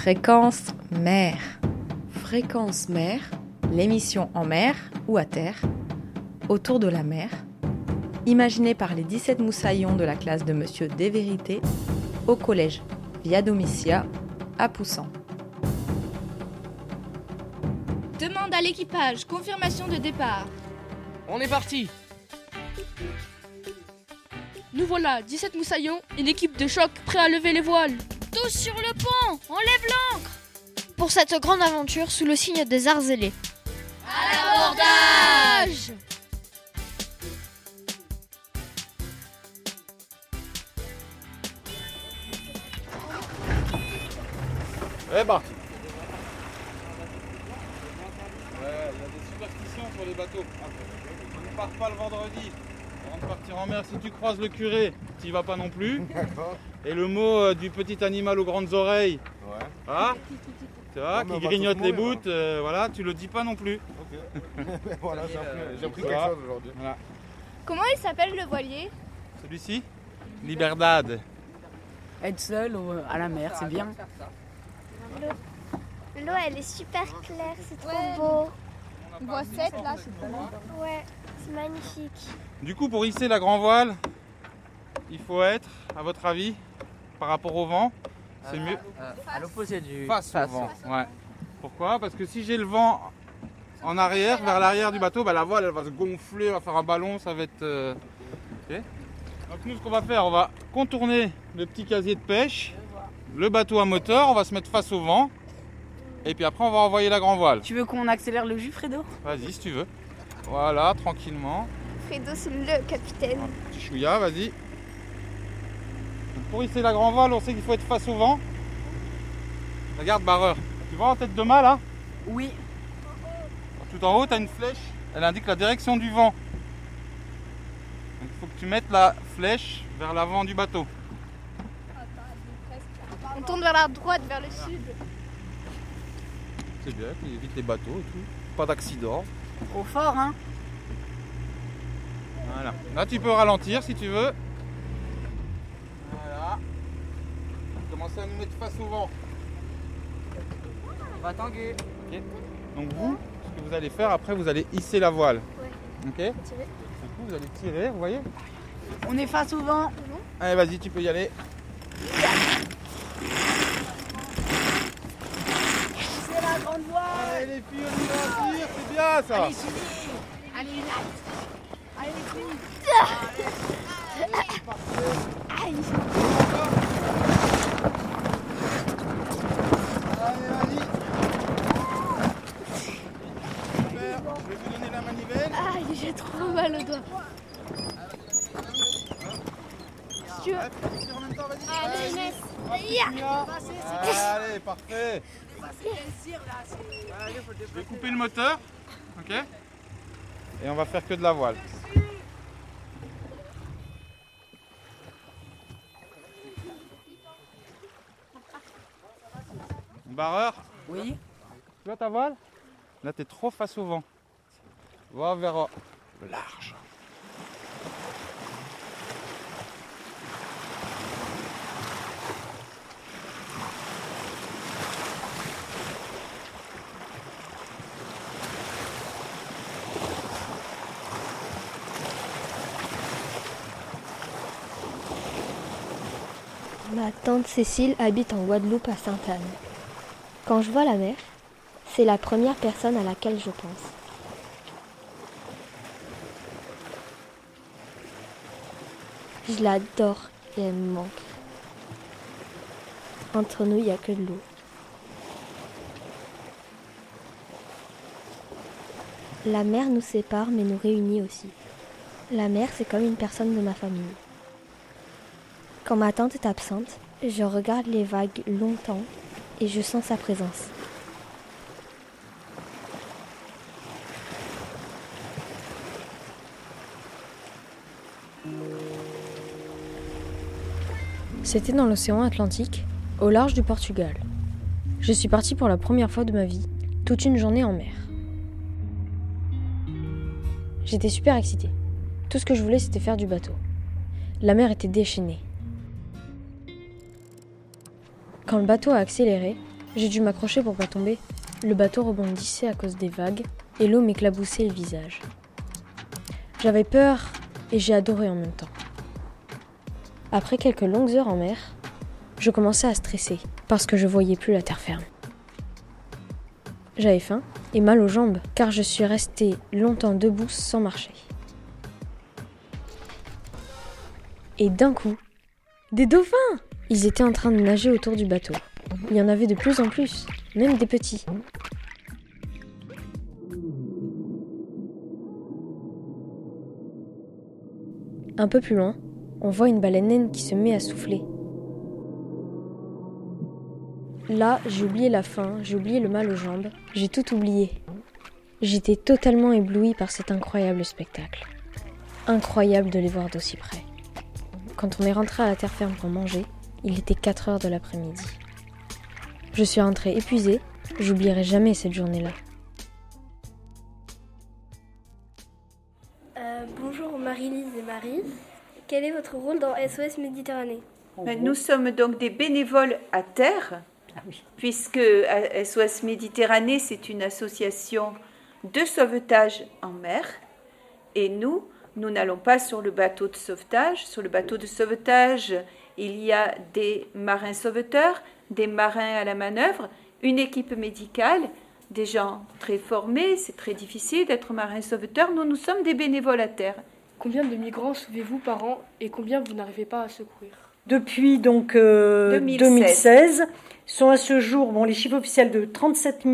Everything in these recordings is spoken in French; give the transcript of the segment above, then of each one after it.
Fréquence mer. Fréquence mer, l'émission en mer ou à terre, autour de la mer, imaginée par les 17 moussaillons de la classe de Monsieur Desvérités au collège Via Domitia à Poussan. Demande à l'équipage, confirmation de départ. On est parti. Nous voilà, 17 moussaillons, une équipe de choc prêt à lever les voiles. Tous sur le pont, on lève l'ancre pour cette grande aventure sous le signe des arts zélés. À l'abordage! Eh ben. Il y a des superstitions sur les bateaux. On ne part pas le vendredi. Avant de partir en mer, si tu croises le curé, tu n'y vas pas non plus. Et le mot du petit animal aux grandes oreilles, hein, tu vois, qui grignote les bouts, voilà, tu le dis pas non plus. Ok. Voilà, j'ai appris quelque chose aujourd'hui. Voilà. Comment il s'appelle le voilier? Celui-ci, Liberdad. Être seul à la mer, c'est bien. L'eau, elle est super claire, c'est trop beau. On voit 7 là, c'est trop beau. Ouais, c'est magnifique. Du coup, pour hisser la grand voile, il faut être, à votre avis, par rapport au vent, c'est mieux À l'opposé du face au vent. Ouais. Pourquoi? Parce que si j'ai le vent en arrière, vers l'arrière du bateau, la voile elle va se gonfler, va faire un ballon, ça va être... Ok. Donc nous, ce qu'on va faire, on va contourner le petit casier de pêche, le bateau à moteur, on va se mettre face au vent, et puis après on va envoyer la grand voile. Tu veux qu'on accélère le jus, Fredo? Vas-y, si tu veux. Voilà, tranquillement. Fredo, c'est le capitaine. Un petit chouïa, vas-y. Donc, pour hisser la grand voile, on sait qu'il faut être face au vent. Regarde, barreur. Tu vois en tête de mât là? Oui. Tout en haut, tu as une flèche. Elle indique la direction du vent. Donc il faut que tu mettes la flèche vers l'avant du bateau. On tourne vers la droite, vers le sud. C'est bien, tu évites les bateaux et tout. Pas d'accident. Trop fort, hein? Voilà. Là, tu peux ralentir si tu veux. Voilà. Commencez à nous mettre face au vent. On va tanguer. Ok. Donc vous, ce que vous allez faire après, vous allez hisser la voile. Ouais. Ok. Du coup, vous allez tirer, vous voyez. On est face au vent. Allez, vas-y, tu peux y aller. C'est la grande voile. Allez les filles, on y va, tire, c'est bien ça. Allez, Sylvie. Allez, allez, les filles. Aïe. Allez, vas-y. Super, je vais vous donner la manivelle. Aïe, j'ai trop mal au doigt. Ouais, tire en même temps, vas-y. Allez, Inès. Allez, parfait. Je vais couper le moteur, ok? Et on va faire que de la voile. Barreur, Oui. tu vois ta voile? Là, t'es trop face au vent. Va vers le large. Ma tante Cécile habite en Guadeloupe à Sainte-Anne. Quand je vois la mer, c'est la première personne à laquelle je pense. Je l'adore et elle me manque. Entre nous, il n'y a que de l'eau. La mer nous sépare mais nous réunit aussi. La mer, c'est comme une personne de ma famille. Quand ma tante est absente, je regarde les vagues longtemps et je sens sa présence. C'était dans l'océan Atlantique, au large du Portugal. Je suis partie pour la première fois de ma vie, toute une journée en mer. J'étais super excitée. Tout ce que je voulais, c'était faire du bateau. La mer était déchaînée. Quand le bateau a accéléré, J'ai dû m'accrocher pour pas tomber. Le bateau rebondissait à cause des vagues et l'eau m'éclaboussait le visage. J'avais peur et j'ai adoré en même temps. Après quelques longues heures en mer, je commençais à stresser parce que je voyais plus la terre ferme. J'avais faim et mal aux jambes car je suis restée longtemps debout sans marcher. Et d'un coup, des dauphins! Ils étaient en train de nager autour du bateau. Il y en avait de plus en plus, même des petits. Un peu plus loin, on voit une baleine naine qui se met à souffler. Là, j'ai oublié la faim, j'ai oublié le mal aux jambes, j'ai tout oublié. J'étais totalement éblouie par cet incroyable spectacle. Incroyable de les voir d'aussi près. Quand on est rentré à la terre ferme pour manger, il était 4 heures de l'après-midi. Je suis rentrée épuisée, j'oublierai jamais cette journée-là. Bonjour Marie-Lise et Marie. Quel est votre rôle dans SOS Méditerranée ? Nous sommes donc des bénévoles à terre, puisque SOS Méditerranée, c'est une association de sauvetage en mer. Et nous n'allons pas sur le bateau de sauvetage. Sur le bateau de sauvetage, il y a des marins sauveteurs, des marins à la manœuvre, une équipe médicale, des gens très formés. C'est très difficile d'être marin sauveteur. Nous sommes des bénévoles à terre. Combien de migrants sauvez-vous par an et combien vous n'arrivez pas à secourir ? Depuis 2016, sont à ce jour les chiffres officiels de 37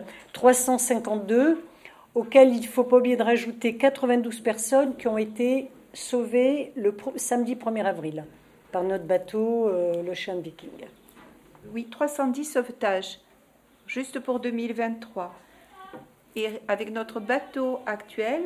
352, auxquels il ne faut pas oublier de rajouter 92 personnes qui ont été sauvées le samedi 1er avril par notre bateau, l'Ocean Viking. Oui, 310 sauvetages, juste pour 2023. Et avec notre bateau actuel,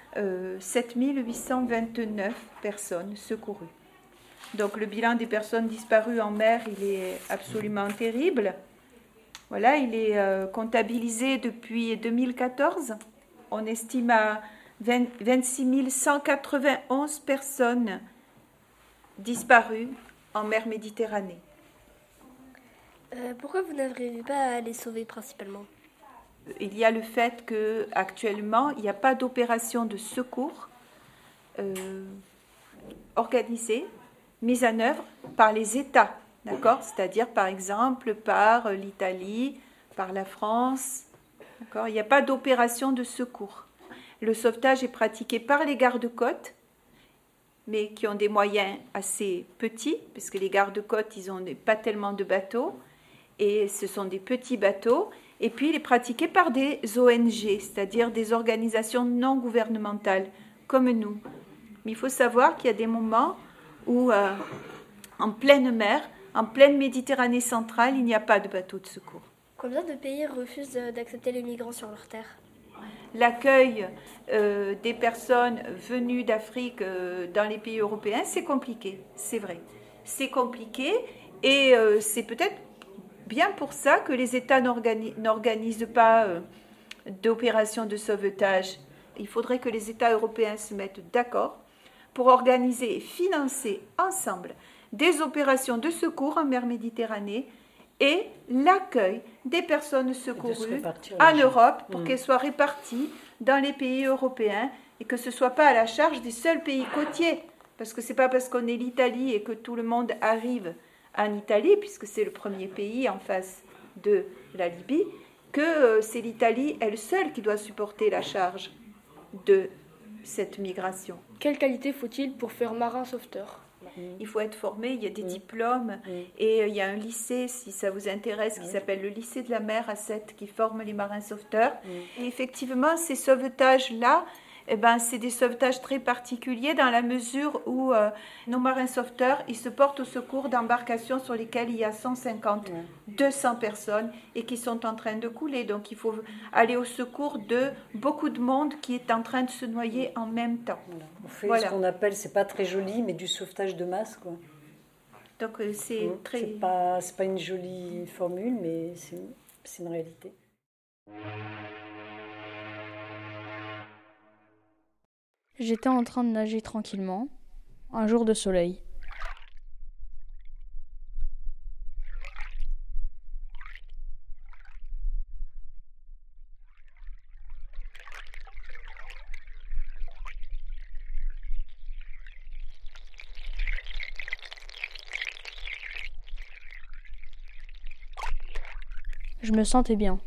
7829 personnes secourues. Donc le bilan des personnes disparues en mer, il est absolument terrible. Voilà, il est comptabilisé depuis 2014. On estime à 26 191 personnes disparues en mer Méditerranée. Pourquoi vous n'arrivez pas à les sauver principalement ? Il y a le fait qu'actuellement, il n'y a pas d'opération de secours organisée, mise en œuvre par les États, d'accord ? C'est-à-dire, par exemple, par l'Italie, par la France, d'accord ? Il n'y a pas d'opération de secours. Le sauvetage est pratiqué par les gardes-côtes, mais qui ont des moyens assez petits, parce que les gardes-côtes, ils n'ont pas tellement de bateaux, et ce sont des petits bateaux. Et puis, il est pratiqué par des ONG, c'est-à-dire des organisations non gouvernementales, comme nous. Mais il faut savoir qu'il y a des moments où, en pleine mer, en pleine Méditerranée centrale, il n'y a pas de bateau de secours. Combien de pays refusent d'accepter les migrants sur leur terre ? L'accueil des personnes venues d'Afrique dans les pays européens, c'est compliqué, c'est vrai. C'est compliqué et c'est peut-être bien pour ça que les États n'organisent pas d'opérations de sauvetage. Il faudrait que les États européens se mettent d'accord pour organiser et financer ensemble des opérations de secours en mer Méditerranée et l'accueil des personnes secourues en Europe pour qu'elles soient réparties dans les pays européens et que ce ne soit pas à la charge des seuls pays côtiers. Parce que ce n'est pas parce qu'on est l'Italie et que tout le monde arrive en Italie, puisque c'est le premier pays en face de la Libye, que c'est l'Italie elle seule qui doit supporter la charge de cette migration. Quelle qualité faut-il pour faire marin sauveteur ? Il faut être formé, il y a des diplômes et il y a un lycée, si ça vous intéresse, qui s'appelle le lycée de la mer à Sète, qui forme les marins sauveteurs. Et effectivement, ces sauvetages-là, c'est des sauvetages très particuliers dans la mesure où nos marins sauveteurs, ils se portent au secours d'embarcations sur lesquelles il y a 150, 200 personnes et qui sont en train de couler. Donc il faut aller au secours de beaucoup de monde qui est en train de se noyer en même temps. On fait ce qu'on appelle, c'est pas très joli, mais du sauvetage de masse, quoi. Donc c'est très... C'est pas une jolie formule, mais c'est une réalité. J'étais en train de nager tranquillement, un jour de soleil. Je me sentais bien.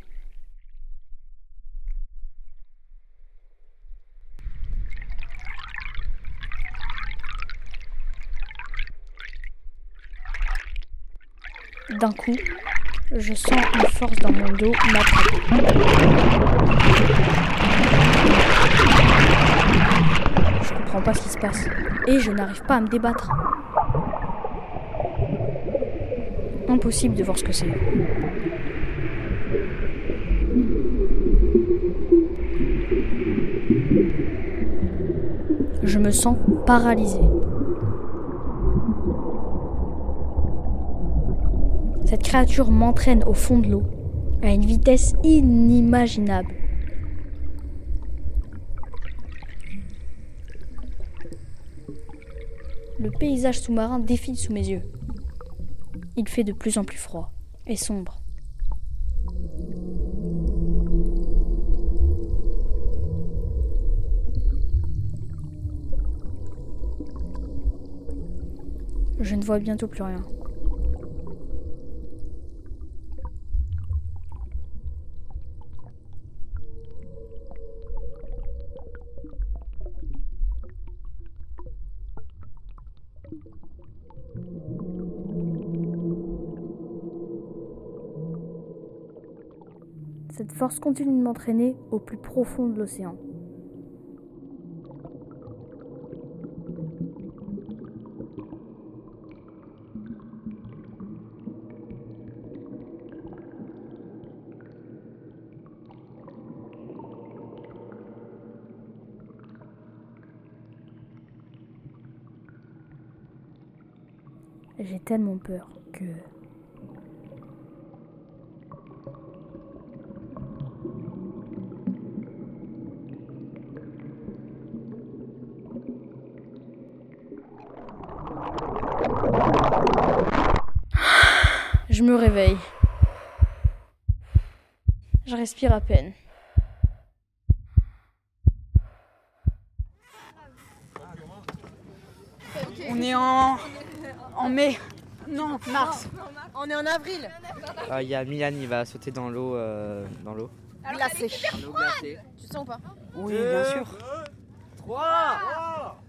D'un coup, je sens une force dans mon dos m'attraper. Je comprends pas ce qui se passe et je n'arrive pas à me débattre. Impossible de voir ce que c'est. Je me sens paralysée. Cette créature m'entraîne au fond de l'eau, à une vitesse inimaginable. Le paysage sous-marin défile sous mes yeux. Il fait de plus en plus froid et sombre. Je ne vois bientôt plus rien. Cette force continue de m'entraîner au plus profond de l'océan. J'ai tellement peur que... Je me réveille. Je respire à peine. On est en mai. Non, mars. On est en avril. Il y a Milan, il va sauter dans l'eau. Glacé. L'eau glacée. Tu sens ou pas? Oui, bien sûr. 3.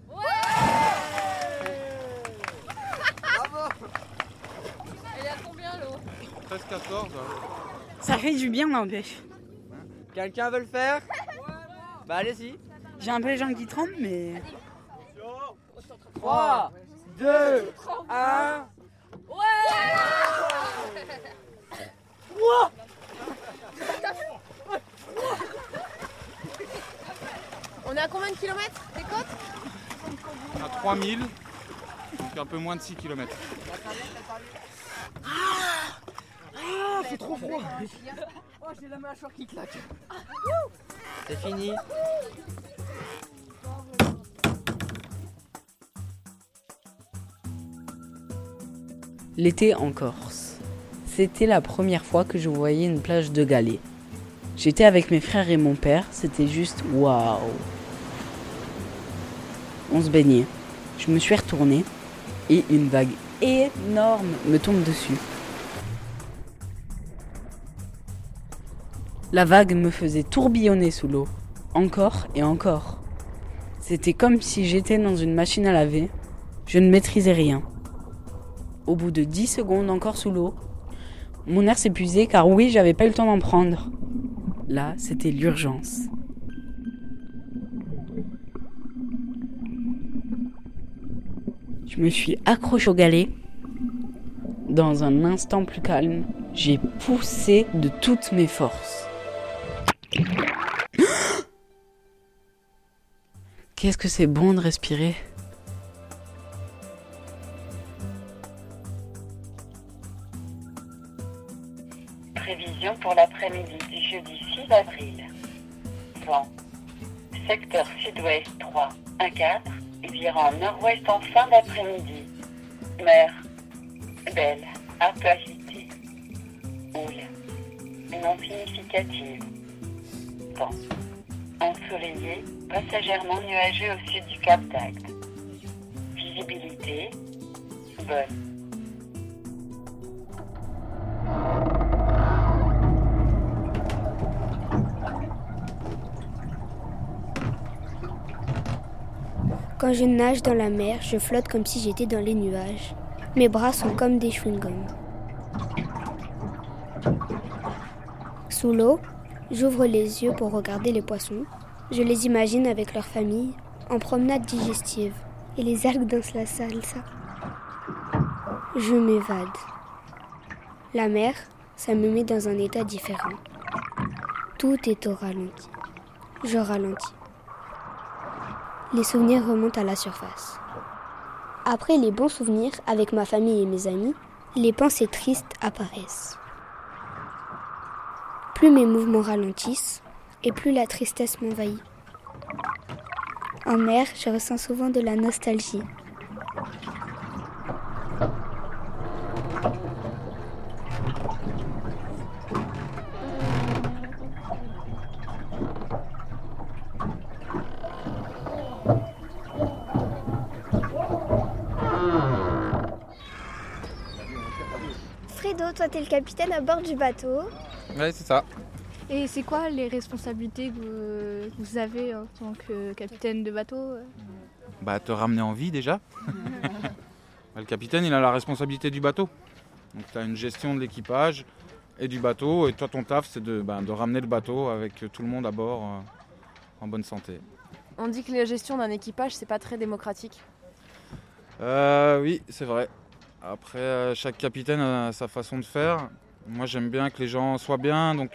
Elle est à combien l'eau? 13-14. Ça fait du bien n'empêche. Quelqu'un veut le faire? Bah allez-y. J'ai un peu les jambes qui tremblent mais... 3, 2, 1. On est à combien de kilomètres des côtes? À 3000, donc un peu moins de 6 km. C'est trop froid. Oh, j'ai la mâchoire qui claque. C'est fini. L'été en Corse. C'était la première fois que je voyais une plage de galets. J'étais avec mes frères et mon père, c'était juste waouh. On se baignait. Je me suis retournée et une vague énorme me tombe dessus. La vague me faisait tourbillonner sous l'eau, encore et encore. C'était comme si j'étais dans une machine à laver. Je ne maîtrisais rien. Au bout de 10 secondes encore sous l'eau, mon air s'épuisait car oui, j'avais pas eu le temps d'en prendre. Là, c'était l'urgence. Je me suis accrochée au galet. Dans un instant plus calme, j'ai poussé de toutes mes forces. Qu'est-ce que c'est bon de respirer. Prévision pour l'après-midi du jeudi 6 avril. Vent. Secteur sud-ouest 3, 1-4 et virant nord-ouest en fin d'après-midi. Mer. Belle, un peu agitée. Houle. Non significative. Vent. Ensoleillé, passagèrement nuageux au sud du Cap d'Agde. Visibilité. Bonne. Quand je nage dans la mer, je flotte comme si j'étais dans les nuages. Mes bras sont comme des chewing-gums. Sous l'eau, j'ouvre les yeux pour regarder les poissons. Je les imagine avec leur famille, en promenade digestive. Et les algues dansent la salsa. Je m'évade. La mer, ça me met dans un état différent. Tout est au ralenti. Je ralentis. Les souvenirs remontent à la surface. Après les bons souvenirs avec ma famille et mes amis, les pensées tristes apparaissent. Plus mes mouvements ralentissent et plus la tristesse m'envahit. En mer, je ressens souvent de la nostalgie. Fredo, toi t'es le capitaine à bord du bateau. Ouais, c'est ça. Et c'est quoi les responsabilités que vous avez en tant que capitaine de bateau ? Bah, te ramener en vie déjà. Le capitaine, il a la responsabilité du bateau. Donc tu as une gestion de l'équipage et du bateau. Et toi, ton taf, c'est de ramener le bateau avec tout le monde à bord en bonne santé. On dit que la gestion d'un équipage, c'est pas très démocratique. Oui, c'est vrai. Après, chaque capitaine a sa façon de faire. Moi, j'aime bien que les gens soient bien, donc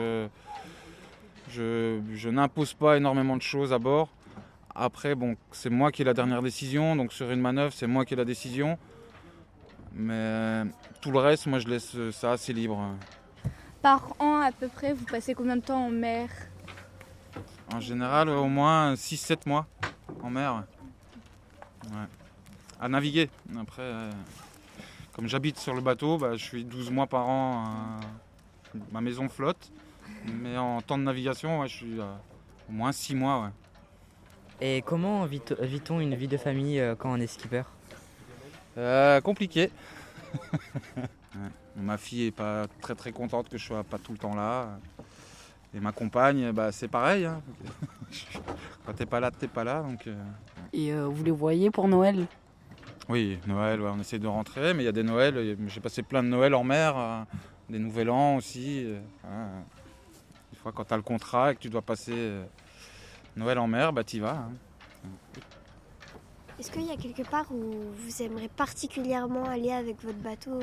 je n'impose pas énormément de choses à bord. Après, bon, c'est moi qui ai la dernière décision, donc sur une manœuvre, c'est moi qui ai la décision. Mais tout le reste, moi, je laisse ça assez libre. Par an, à peu près, vous passez combien de temps en mer ? En général, au moins 6-7 mois en mer. Ouais. À naviguer. Après, comme j'habite sur le bateau, je suis 12 mois par an. Ma maison flotte. Mais en temps de navigation, je suis au moins 6 mois. Ouais. Et comment vit-on une vie de famille quand on est skipper ? Compliqué. Ouais. Ma fille est pas très très contente que je sois pas tout le temps là. Et ma compagne, c'est pareil. Hein. Quand t'es pas là, t'es pas là. Donc, Et vous les voyez pour Noël ? Oui, Noël, ouais, on essaie de rentrer, mais il y a des Noëls. J'ai passé plein de Noëls en mer, des Nouvel An aussi. Des fois, quand t'as le contrat et que tu dois passer Noël en mer, t'y vas. Hein. Est-ce qu'il y a quelque part où vous aimeriez particulièrement aller avec votre bateau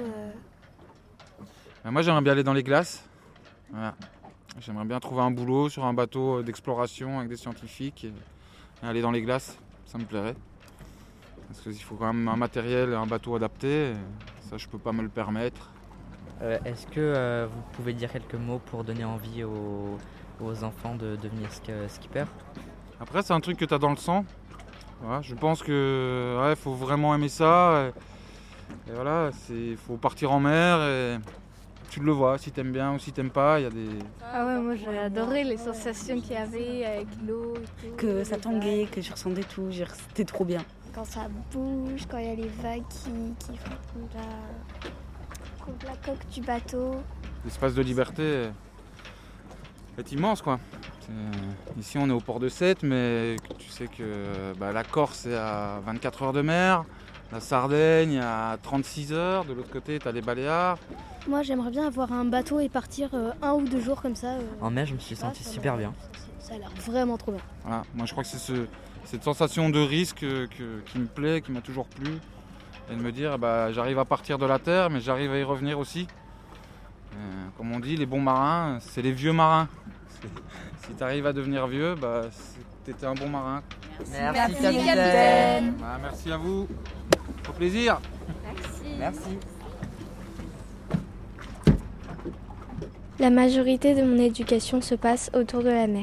Moi, j'aimerais bien aller dans les glaces. Voilà. J'aimerais bien trouver un boulot sur un bateau d'exploration avec des scientifiques et aller dans les glaces, ça me plairait. Parce qu'il faut quand même un matériel, un bateau adapté, et ça je peux pas me le permettre. Est-ce que vous pouvez dire quelques mots pour donner envie aux enfants de devenir skipper ? Après c'est un truc que tu as dans le sang. Voilà, je pense que faut vraiment aimer ça. Et voilà, faut partir en mer et tu le vois, si t'aimes bien ou si t'aimes pas, il y a des... Ah ouais, moi j'ai adoré les sensations qu'il y avait avec l'eau et tout. Que ça tanguait, que je ressentais tout, c'était trop bien. Quand ça bouge, quand il y a les vagues qui font contre la coque du bateau. L'espace de liberté est immense, quoi. Ici on est au port de Sète, mais tu sais que la Corse est à 24 heures de mer, la Sardaigne à 36 heures, de l'autre côté t'as les Baléares. Moi j'aimerais bien avoir un bateau et partir 1 ou 2 jours comme ça. En mer je me suis senti super bien. Ça a l'air vraiment trop bien. Voilà, moi je crois que c'est cette sensation de risque qui me plaît, qui m'a toujours plu. Et de me dire j'arrive à partir de la terre mais j'arrive à y revenir aussi. Comme on dit, les bons marins, c'est les vieux marins. Si tu arrives à devenir vieux, t'étais un bon marin. Merci capitaine. Merci à vous. Au plaisir. Merci. La majorité de mon éducation se passe autour de la mer.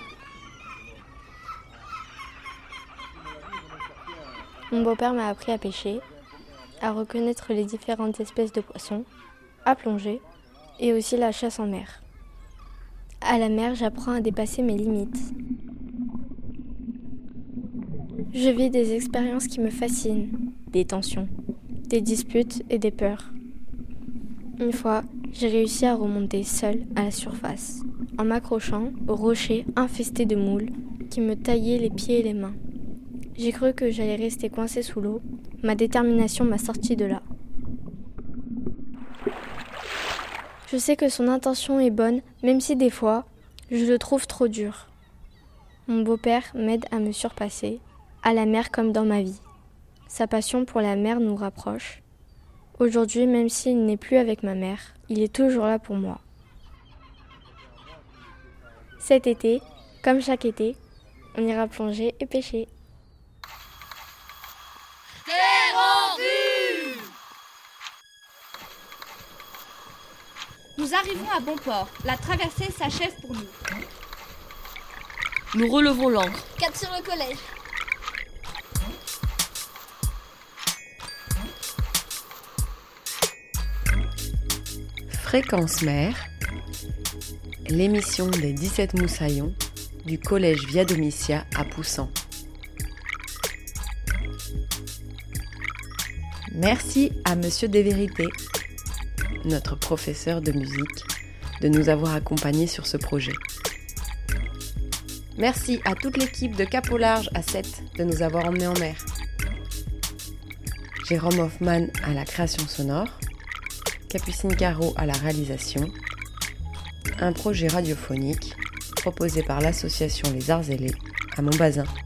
Mon beau-père m'a appris à pêcher, à reconnaître les différentes espèces de poissons, à plonger et aussi la chasse en mer. À la mer, j'apprends à dépasser mes limites. Je vis des expériences qui me fascinent, des tensions, des disputes et des peurs. Une fois, j'ai réussi à remonter seule à la surface, en m'accrochant aux rochers infestés de moules qui me taillaient les pieds et les mains. J'ai cru que j'allais rester coincée sous l'eau. Ma détermination m'a sortie de là. Je sais que son intention est bonne, même si des fois, je le trouve trop dur. Mon beau-père m'aide à me surpasser, à la mer comme dans ma vie. Sa passion pour la mer nous rapproche. Aujourd'hui, même s'il n'est plus avec ma mère, il est toujours là pour moi. Cet été, comme chaque été, on ira plonger et pêcher. Terre en vue! Nous arrivons à bon port. La traversée s'achève pour nous. Nous relevons l'ancre. Cap sur le collège. Fréquence Mer, l'émission des 17 moussaillons du collège Via Domitia à Poussan. Merci à Monsieur Desvérités, notre professeur de musique, de nous avoir accompagnés sur ce projet. Merci à toute l'équipe de Cap au Large à 7 de nous avoir emmenés en mer. Jérôme Hoffman à la création sonore, Capucine Caro à la réalisation, un projet radiophonique proposé par l'association Les Arts Zélés à Montbazin.